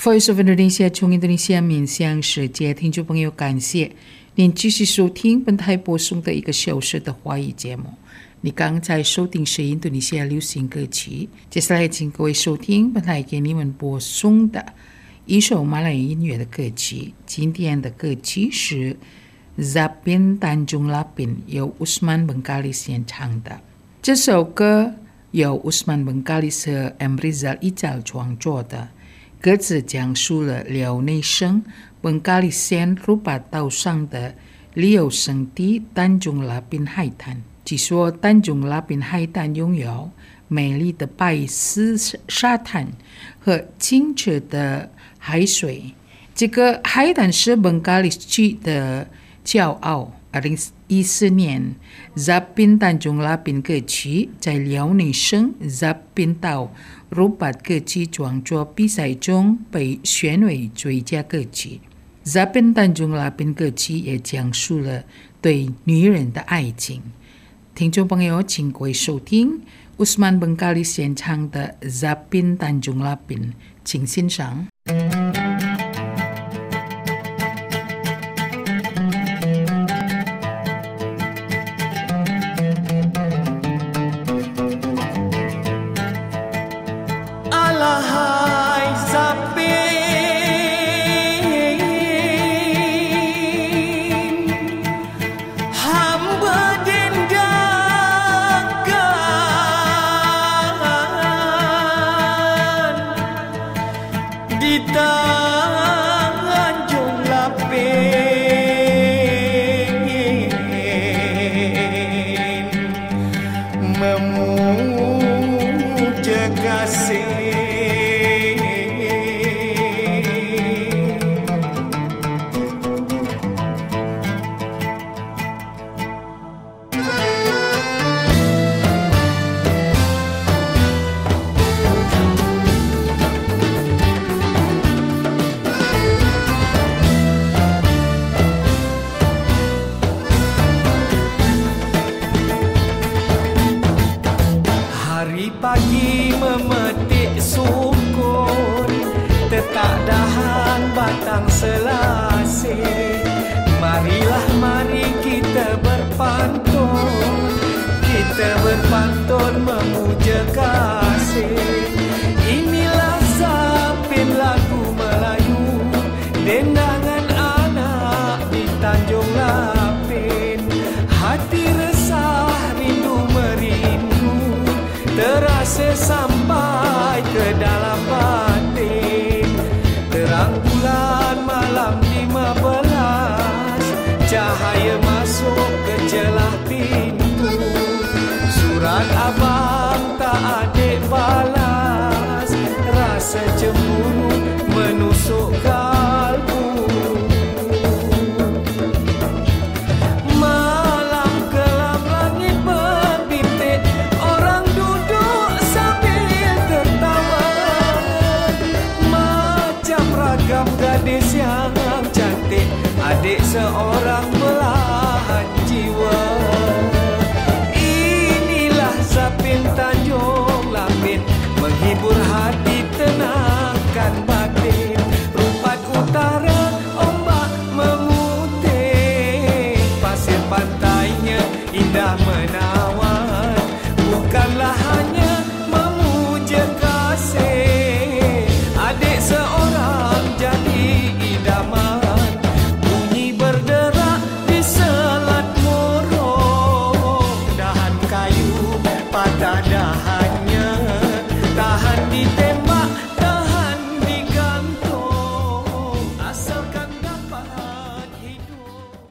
Voice of Indonesia 从印度尼西亚面向世界，听众朋友，感谢您继续收听本台播送的1个小时的华语节目。你刚才收听是印度尼西亚流行歌曲，接下来请各位收听本台给你们播送的一首马来音乐的歌曲。今天的歌曲是 Zapin Tanjung Lapin 由 Usman Bengkalis 演唱的。这首歌由 Usman Bengkalis 和 M. Rizal Ijal 创作的，歌词讲述了辽内省本咖喱县鲁巴岛上的旅游胜地丹中拉宾海滩。据说丹中拉宾海滩拥有美丽的白丝沙滩和清澈的海水，这个海滩是本咖喱区的骄傲。2014年 Zapin Tanjung Lapin 歌曲在辽宁省 Zapin 岛鲁巴歌曲创作比赛中被选为最佳歌曲。Zapin Tanjung Lapin 歌曲也讲述了对女人的爱情。听众朋友，请各位收听 Usman Bengkalis 演唱的 Zapin Tanjung Lapin， 请欣赏。 Pagi memetik sukun, tetak dahan batang selasih. Marilah mari kita berpantun memuja kasih. Inilah Zapin lagu Melayu, dendangan anak di Tanjung Lapin. Hati resah rindu merindu, terasa sampai ke dalam batin. Terang bulan malam 15, cahaya masuk ke celah pintu. Surat abang tak adik balas, rasa cemburu menusuk kalbu. Malam kelam langit berbintik, orang duduk sambil tertawa. Macam ragam gadis yang cantik, adik seorang belahan jiwa. Inilah Zapin Tanjung Lapin, menghibur hati, tenangkan batin. Rupat utara ombak memutih, pasir pantainya indah menawan. Bukanlah hanya memuja kasih, adik seorang jadi idaman. Bunyi berderak di Selat Morong, dahan kayu patah